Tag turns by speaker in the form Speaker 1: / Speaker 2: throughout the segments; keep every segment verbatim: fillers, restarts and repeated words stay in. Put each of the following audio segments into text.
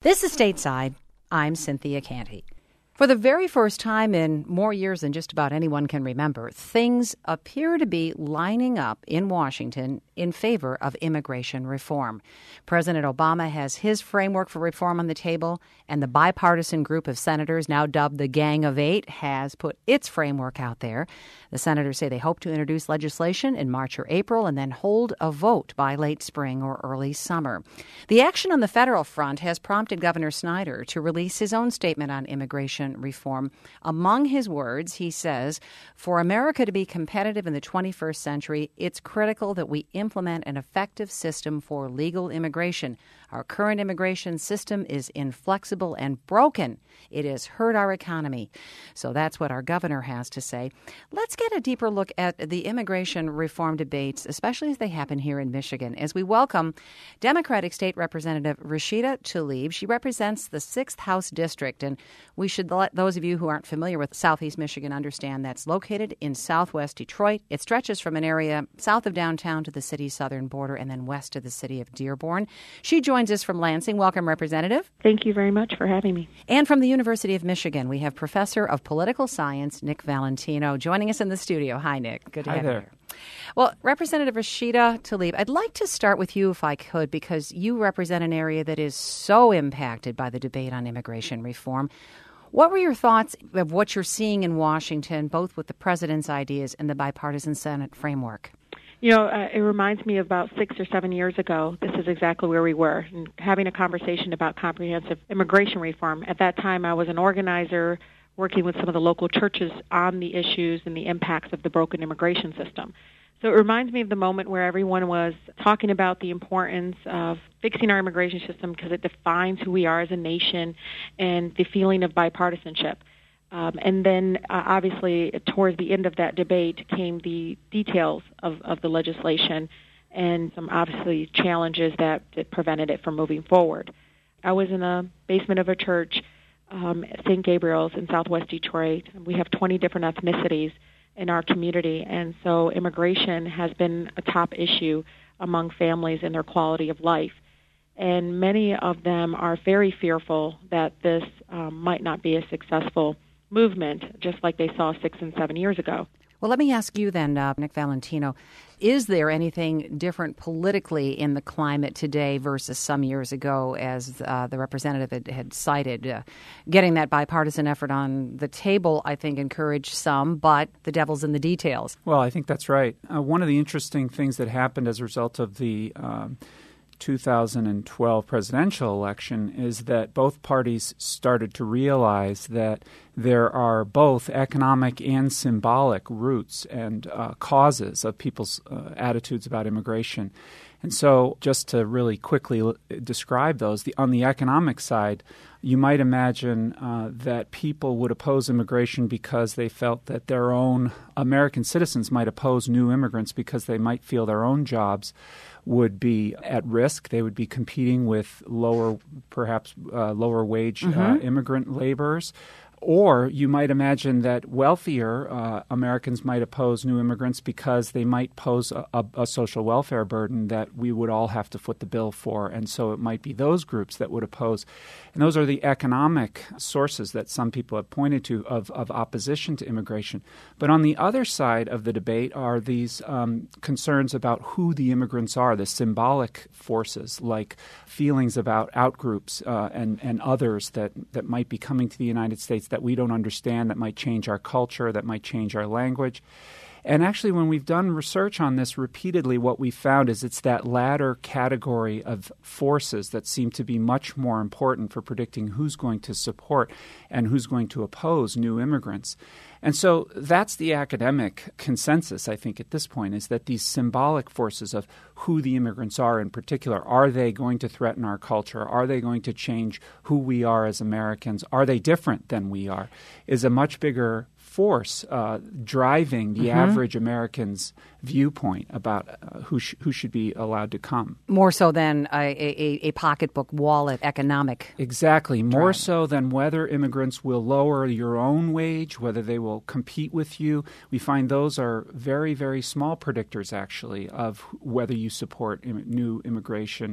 Speaker 1: This is Stateside. I'm Cynthia Canty. For the very first time in more years than just about anyone can remember, things appear to be lining up in Washington in favor of immigration reform. President Obama has his framework for reform on the table, and the bipartisan group of senators, now dubbed the Gang of Eight, has put its framework out there. The senators say they hope to introduce legislation in March or April and then hold a vote by late spring or early summer. The action on the federal front has prompted Governor Snyder to release his own statement on immigration reform. Among his words, he says, "For America to be competitive in the twenty-first century, it's critical that we implement an effective system for legal immigration. Our current immigration system is inflexible and broken. It has hurt our economy." So that's what our governor has to say. Let's get a deeper look at the immigration reform debates, especially as they happen here in Michigan, as we welcome Democratic State Representative Rashida Tlaib. She represents the sixth House District, and we should let those of you who aren't familiar with Southeast Michigan understand that's located in southwest Detroit. It stretches from an area south of downtown to the city's southern border and then west of the city of Dearborn. She joins us from Lansing. Welcome, Representative.
Speaker 2: Thank you very much for having me.
Speaker 1: And from the University of Michigan, we have Professor of Political Science, Nick Valentino, joining us in the studio. Hi, Nick. Good to
Speaker 3: Hi
Speaker 1: have
Speaker 3: there.
Speaker 1: you here. Well, Representative Rashida Tlaib, I'd like to start with you if I could, because you represent an area that is so impacted by the debate on immigration reform. What were your thoughts of what you're seeing in Washington, both with the president's ideas and the bipartisan Senate framework?
Speaker 2: You know, uh, it reminds me of about six or seven years ago. This is exactly where we were, and having a conversation about comprehensive immigration reform. At that time, I was an organizer working with some of the local churches on the issues and the impacts of the broken immigration system. So it reminds me of the moment where everyone was talking about the importance of fixing our immigration system because it defines who we are as a nation and the feeling of bipartisanship. Um, and then, uh, obviously, towards the end of that debate came the details of, of the legislation and some, obviously, challenges that, that prevented it from moving forward. I was in a basement of a church, um, Saint Gabriel's in southwest Detroit. We have twenty different ethnicities in our community, and so immigration has been a top issue among families and their quality of life. And many of them are very fearful that this um, might not be a successful movement, just like they saw six and seven years ago.
Speaker 1: Well, let me ask you then, uh, Nick Valentino, is there anything different politically in the climate today versus some years ago, as uh, the representative had, had cited? Uh, getting that bipartisan effort on the table, I think, encouraged some, but the devil's in the details.
Speaker 3: Well, I think that's right. Uh, one of the interesting things that happened as a result of the um, two thousand twelve presidential election is that both parties started to realize that there are both economic and symbolic roots and uh, causes of people's uh, attitudes about immigration. And so just to really quickly l- describe those, the, on the economic side, you might imagine uh, that people would oppose immigration because they felt that their own American citizens might oppose new immigrants because they might feel their own jobs would be at risk. They would be competing with lower, perhaps uh, lower wage mm-hmm. uh, immigrant laborers. Or you might imagine that wealthier uh, Americans might oppose new immigrants because they might pose a, a, a social welfare burden that we would all have to foot the bill for. And so it might be those groups that would oppose. And those are the economic sources that some people have pointed to of, of opposition to immigration. But on the other side of the debate are these um, concerns about who the immigrants are, the symbolic forces like feelings about outgroups uh, and, and others that, that might be coming to the United States that we don't understand, that might change our culture, that might change our language. And actually, when we've done research on this repeatedly, what we found is it's that latter category of forces that seem to be much more important for predicting who's going to support and who's going to oppose new immigrants. And so that's the academic consensus, I think, at this point, is that these symbolic forces of who the immigrants are in particular, are they going to threaten our culture? Are they going to change who we are as Americans? Are they different than we are? Is a much bigger force uh, driving the mm-hmm. average American's viewpoint about uh, who sh- who should be allowed to come.
Speaker 1: More so than a, a, a pocketbook wallet economic.
Speaker 3: Exactly. More
Speaker 1: drive.
Speaker 3: So than whether immigrants will lower your own wage, whether they will compete with you. We find those are very, very small predictors, actually, of whether you support im- new immigration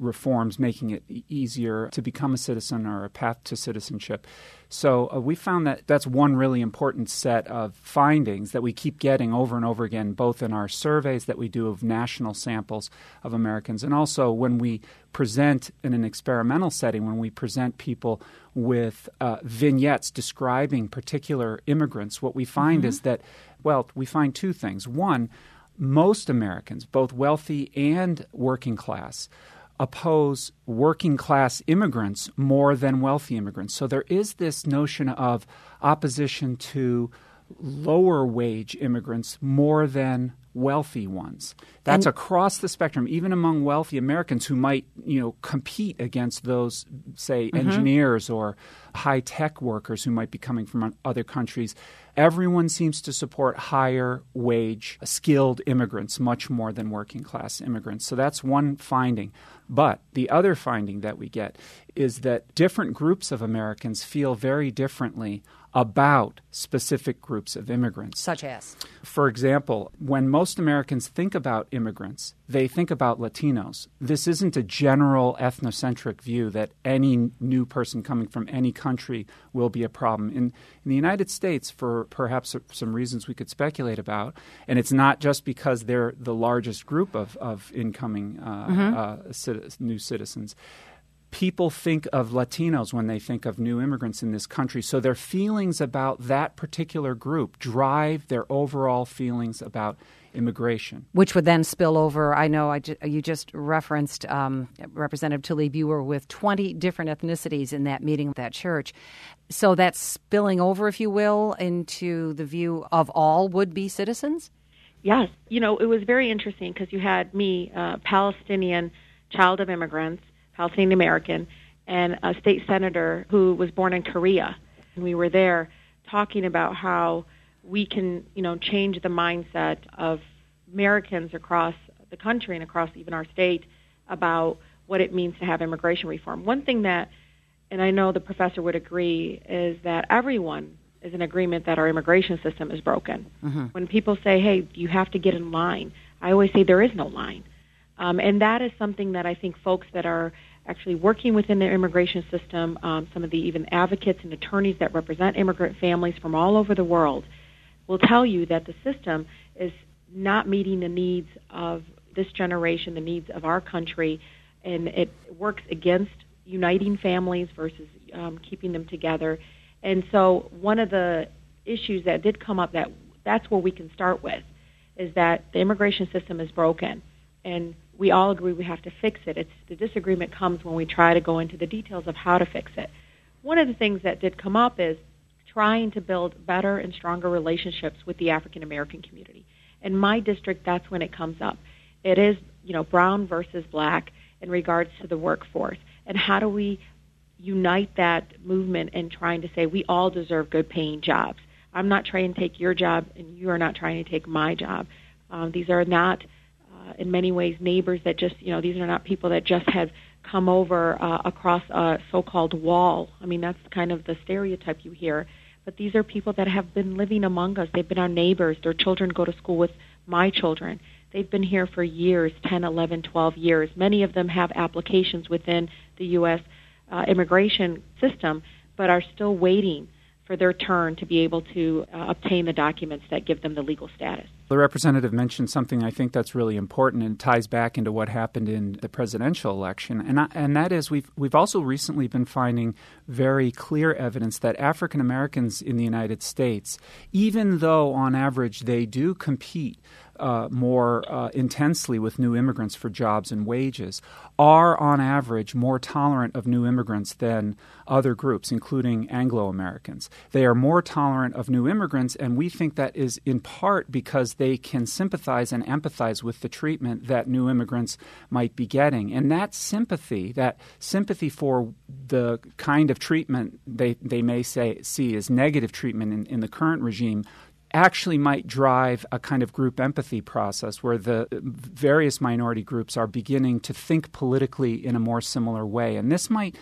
Speaker 3: reforms making it e- easier to become a citizen or a path to citizenship. So uh, we found that that's one really important set of findings that we keep getting over and over again, both in our surveys that we do of national samples of Americans and also when we present in an experimental setting, when we present people with uh, vignettes describing particular immigrants. What we find mm-hmm. is that, well, we find two things. One, most Americans, both wealthy and working class, oppose working class immigrants more than wealthy immigrants. So there is this notion of opposition to lower wage immigrants more than wealthy ones. That's and, across the spectrum, even among wealthy Americans who might, you know, compete against those, say, mm-hmm. engineers or high-tech workers who might be coming from other countries. Everyone seems to support higher wage, skilled immigrants much more than working class immigrants. So that's one finding. But the other finding that we get is that different groups of Americans feel very differently about specific groups of immigrants.
Speaker 1: Such as?
Speaker 3: For example, when most Americans think about immigrants, they think about Latinos. This isn't a general ethnocentric view that any new person coming from any country will be a problem. In, in the United States, for perhaps some reasons we could speculate about, and it's not just because they're the largest group of, of incoming uh, mm-hmm. uh, cit- new citizens, people think of Latinos when they think of new immigrants in this country. So their feelings about that particular group drive their overall feelings about immigration.
Speaker 1: Which would then spill over. I know I ju- you just referenced um, Representative Tlaib. You were with twenty different ethnicities in that meeting at that church. So that's spilling over, if you will, into the view of all would-be citizens?
Speaker 2: Yes. You know, it was very interesting because you had me, uh, Palestinian child of immigrants, Palestinian American, and a state senator who was born in Korea. And we were there talking about how we can, you know, change the mindset of Americans across the country and across even our state about what it means to have immigration reform. One thing that, and I know the professor would agree, is that everyone is in agreement that our immigration system is broken. Mm-hmm. When people say, hey, you have to get in line, I always say there is no line. Um, and that is something that I think folks that are actually working within the immigration system, um, some of the even advocates and attorneys that represent immigrant families from all over the world, will tell you that the system is not meeting the needs of this generation, the needs of our country, and it works against uniting families versus um, keeping them together. And so one of the issues that did come up, that that's where we can start with, is that the immigration system is broken. And we all agree we have to fix it. It's the disagreement comes when we try to go into the details of how to fix it. One of the things that did come up is trying to build better and stronger relationships with the African American community. In my district, that's when it comes up. It is, you know, brown versus black in regards to the workforce. And how do we unite that movement in trying to say we all deserve good paying jobs? I'm not trying to take your job, and you are not trying to take my job. Um, these are not Uh, in many ways, neighbors that just, you know, these are not people that just have come over uh, across a so-called wall. I mean, that's kind of the stereotype you hear. But these are people that have been living among us. They've been our neighbors. Their children go to school with my children. They've been here for years, ten, eleven, twelve years. Many of them have applications within the U S uh, immigration system, but are still waiting for their turn to be able to uh, obtain the documents that give them the legal status.
Speaker 3: The representative mentioned something I think that's really important and ties back into what happened in the presidential election, and I, and that is we've we've also recently been finding very clear evidence that African Americans in the United States, even though on average they do compete Uh, more uh, intensely with new immigrants for jobs and wages, are on average more tolerant of new immigrants than other groups, including Anglo-Americans. They are more tolerant of new immigrants, and we think that is in part because they can sympathize and empathize with the treatment that new immigrants might be getting. And that sympathy, that sympathy for the kind of treatment they, they may say see as negative treatment in, in the current regime, actually might drive a kind of group empathy process where the various minority groups are beginning to think politically in a more similar way. And this might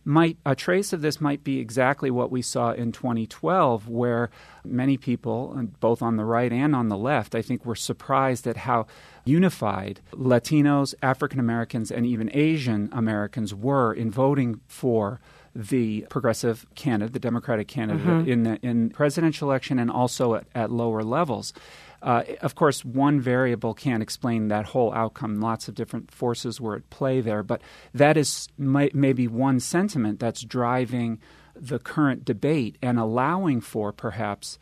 Speaker 3: might a trace of this might be exactly what we saw in twenty twelve, where many people, both on the right and on the left, I think were surprised at how unified Latinos, African Americans, and even Asian Americans were in voting for the progressive candidate, the Democratic candidate mm-hmm. in the in presidential election and also at, at lower levels. Uh, of course, one variable can't explain that whole outcome. Lots of different forces were at play there, but that is may, maybe one sentiment that's driving the current debate and allowing for perhaps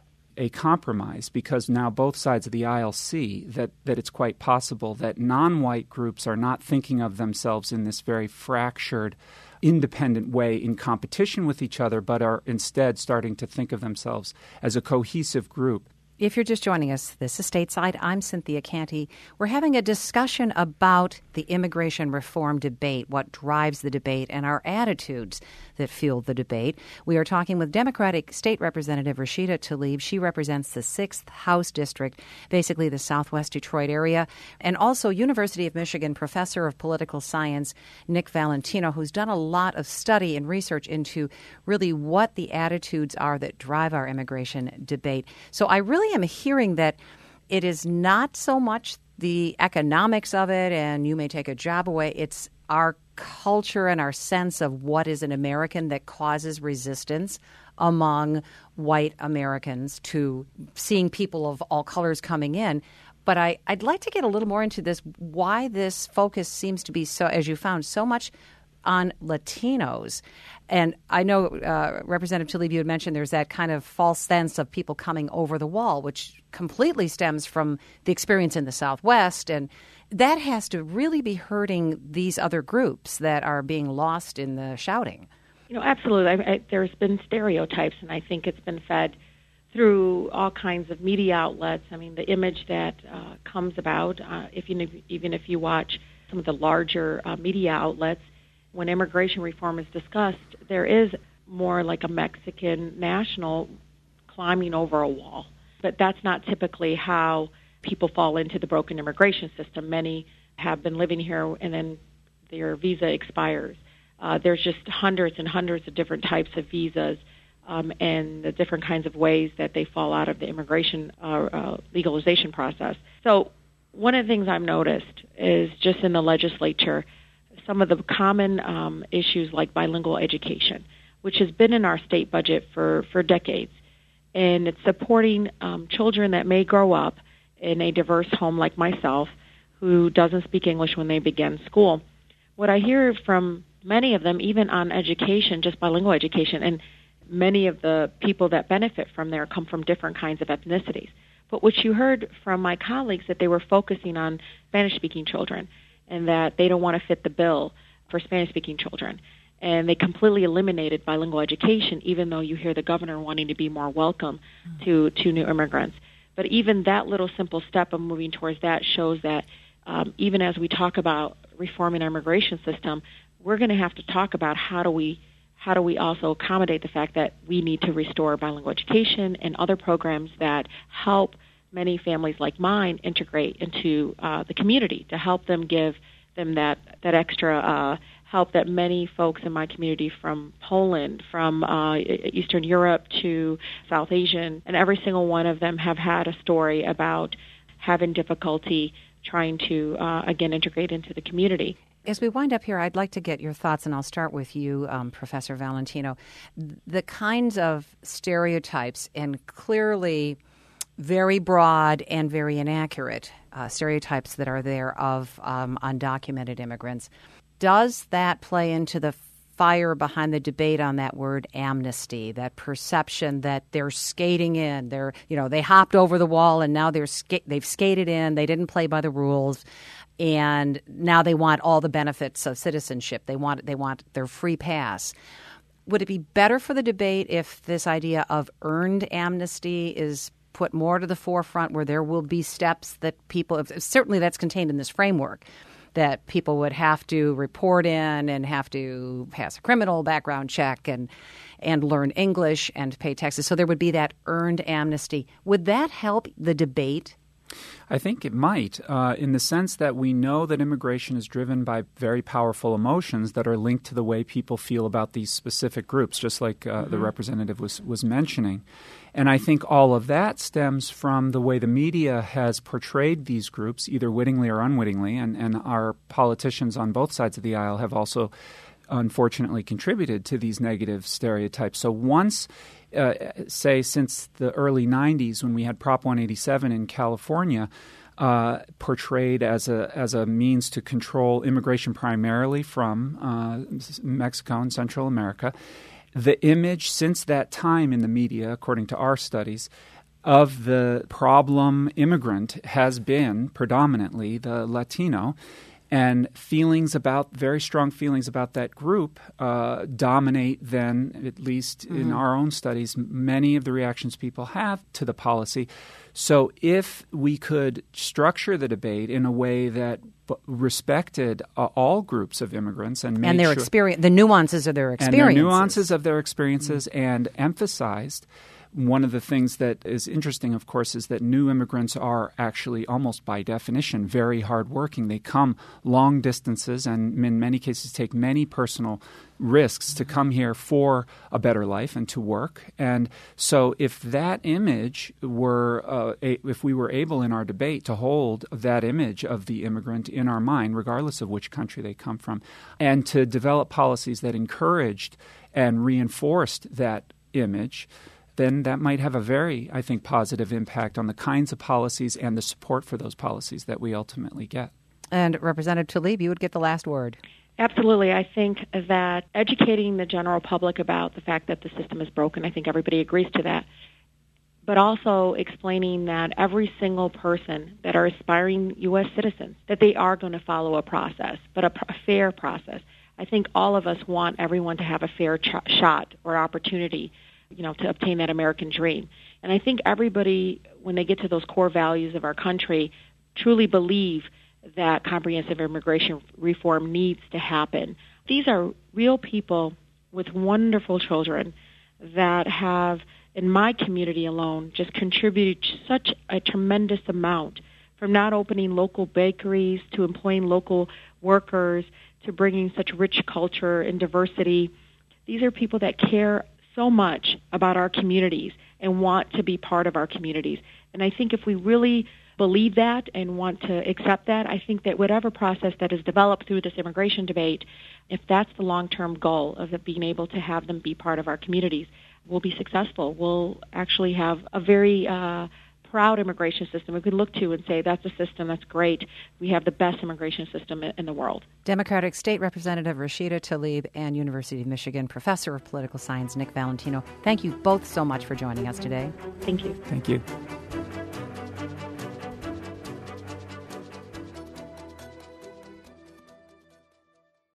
Speaker 3: a compromise, because now both sides of the aisle see that, that it's quite possible that non-white groups are not thinking of themselves in this very fractured, independent way in competition with each other, but are instead starting to think of themselves as a cohesive group.
Speaker 1: If you're just joining us, this is Stateside. I'm Cynthia Canty. We're having a discussion about the immigration reform debate, what drives the debate, and our attitudes that fuel the debate. We are talking with Democratic State Representative Rashida Tlaib. She represents the sixth House District, basically the southwest Detroit area, and also University of Michigan professor of political science, Nick Valentino, who's done a lot of study and research into really what the attitudes are that drive our immigration debate. So I really am hearing that it is not so much the economics of it and you may take a job away. It's our culture and our sense of what is an American that causes resistance among white Americans to seeing people of all colors coming in. But I, I'd like to get a little more into this, why this focus seems to be so, as you found, so much on Latinos. And I know, uh, Representative Tlaib, you had mentioned there's that kind of false sense of people coming over the wall, which completely stems from the experience in the Southwest. And that has to really be hurting these other groups that are being lost in the shouting.
Speaker 2: You know, absolutely. I, I, there's been stereotypes, and I think it's been fed through all kinds of media outlets. I mean, the image that uh, comes about, uh, if you, even if you watch some of the larger uh, media outlets, when immigration reform is discussed, there is more like a Mexican national climbing over a wall. But that's not typically how people fall into the broken immigration system. Many have been living here and then their visa expires. Uh, there's just hundreds and hundreds of different types of visas um, and the different kinds of ways that they fall out of the immigration uh, uh, legalization process. So one of the things I've noticed is just in the legislature, some of the common um, issues like bilingual education, which has been in our state budget for, for decades. And it's supporting um, children that may grow up in a diverse home like myself who doesn't speak English when they begin school. What I hear from many of them, even on education, just bilingual education, and many of the people that benefit from there come from different kinds of ethnicities. But what you heard from my colleagues, that they were focusing on Spanish-speaking children, and that they don't want to fit the bill for Spanish-speaking children. And they completely eliminated bilingual education, even though you hear the governor wanting to be more welcome to, to new immigrants. But even that little simple step of moving towards that shows that um, even as we talk about reforming our immigration system, we're going to have to talk about how do we how do we also accommodate the fact that we need to restore bilingual education and other programs that help many families like mine integrate into uh, the community, to help them, give them that, that extra uh, help that many folks in my community from Poland, from uh, Eastern Europe to South Asian, and every single one of them have had a story about having difficulty trying to, uh, again, integrate into the community.
Speaker 1: As we wind up here, I'd like to get your thoughts, and I'll start with you, um, Professor Valentino. The kinds of stereotypes and clearly very broad and very inaccurate uh, stereotypes that are there of um, undocumented immigrants. Does that play into the fire behind the debate on that word amnesty, that perception that they're skating in, they're, you know, they hopped over the wall and now they're ska- they've skated in, they didn't play by the rules, and now they want all the benefits of citizenship. They want they want their free pass. Would it be better for the debate if this idea of earned amnesty is put more to the forefront, where there will be steps that people, certainly that's contained in this framework, that people would have to report in and have to pass a criminal background check and and learn English and pay taxes. So there would be that earned amnesty. Would that help the debate
Speaker 3: I think it might, uh, in the sense that we know that immigration is driven by very powerful emotions that are linked to the way people feel about these specific groups, just like uh, mm-hmm. the representative was, was mentioning. And I think all of that stems from the way the media has portrayed these groups, either wittingly or unwittingly, and, and our politicians on both sides of the aisle have also unfortunately contributed to these negative stereotypes. So once, uh, say, since the early nineties when we had Prop one eighty-seven in California, uh, portrayed as a as a means to control immigration primarily from uh, Mexico and Central America, the image since that time in the media, according to our studies, of the problem immigrant has been predominantly the Latino. And feelings about, very strong feelings about that group uh, dominate then, at least mm-hmm. in our own studies, many of the reactions people have to the policy. So if we could structure the debate in a way that b- respected uh, all groups of immigrants and made
Speaker 1: and their
Speaker 3: sure,
Speaker 1: experience, the nuances of their experiences.
Speaker 3: And the nuances of their experiences mm-hmm. and emphasized. One of the things that is interesting, of course, is that new immigrants are actually almost by definition very hardworking. They come long distances and in many cases take many personal risks to come here for a better life and to work. And so if that image were, uh, a, if we were able in our debate to hold that image of the immigrant in our mind, regardless of which country they come from, and to develop policies that encouraged and reinforced that image, then that might have a very, I think, positive impact on the kinds of policies and the support for those policies that we ultimately get.
Speaker 1: And Representative Tlaib, you would get the last word.
Speaker 2: Absolutely. I think that educating the general public about the fact that the system is broken, I think everybody agrees to that, but also explaining that every single person that are aspiring U S citizens, that they are going to follow a process, but a, a fair process. I think all of us want everyone to have a fair ch- shot or opportunity, you know, to obtain that American dream. And I think everybody, when they get to those core values of our country, truly believe that comprehensive immigration reform needs to happen. These are real people with wonderful children that have, in my community alone, just contributed such a tremendous amount, from not opening local bakeries to employing local workers to bringing such rich culture and diversity. These are people that care so much about our communities and want to be part of our communities. And I think if we really believe that and want to accept that, I think that whatever process that is developed through this immigration debate, if that's the long-term goal of being able to have them be part of our communities, we'll be successful. We'll actually have a very uh, proud immigration system we could look to and say, that's a system that's great. We have the best immigration system in the world.
Speaker 1: Democratic State Representative Rashida Tlaib and University of Michigan Professor of Political Science Nick Valentino, thank you both so much for joining us today.
Speaker 2: Thank you.
Speaker 3: Thank you.